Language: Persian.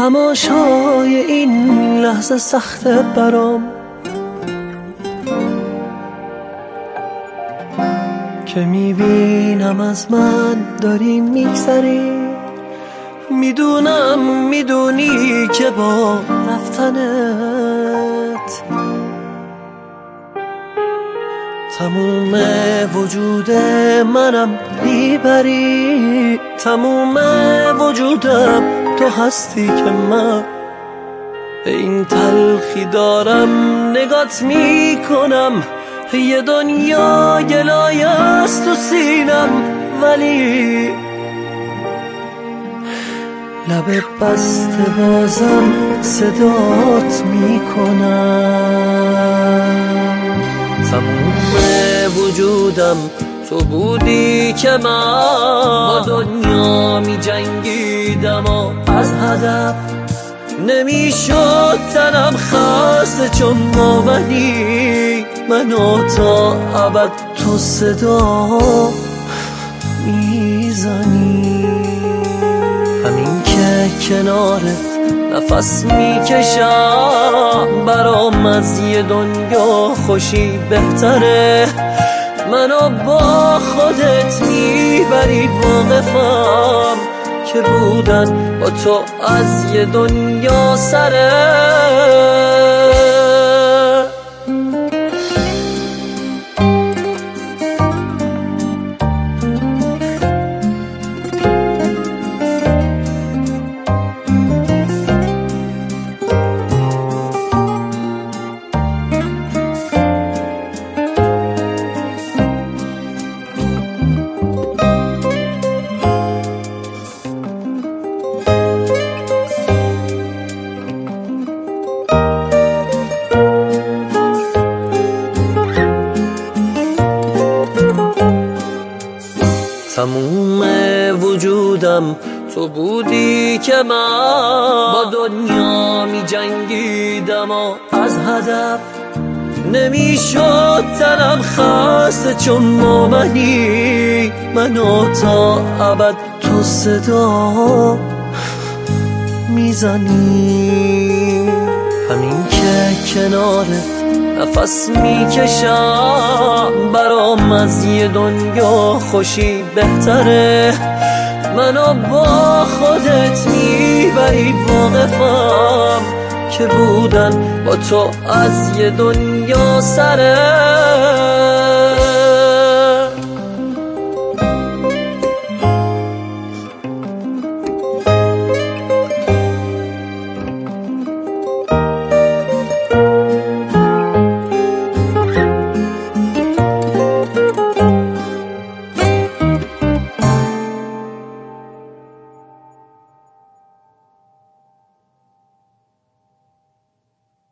تماشای این لحظه سخته برام که میبینم از من داری میگذری. میدونی که با رفتنت تموم وجود منم میبری. تموم وجودم تو هستی که من به این تلخی دارم نگات میکنم. یه دنیا گلای است تو سینم ولی لب بسته بازم صدات میکنم. تموم وجودم تو بودی که من با دنیا می جنگیدم و از هدف نمیشد تنم خسته چون مامنی منو تا ابد تو صدا میزنی. همین که کنارت نفس میکشم برام از یه دنیا خوشی بهتره. منو با خودت میبری واقفم که بودن با تو از یه دنیا سره. تموم وجودم تو بودی که من با دنیا می جنگیدم و از هدف نمیشد تنم خسته چون مامنی منو تا ابد تو صدا میزنی. همین که کنارت نفس میکشم برام از یه دنیا خوشی بهتره. منو با خودت میبری واقفم که بودن با تو از یه دنیا سره.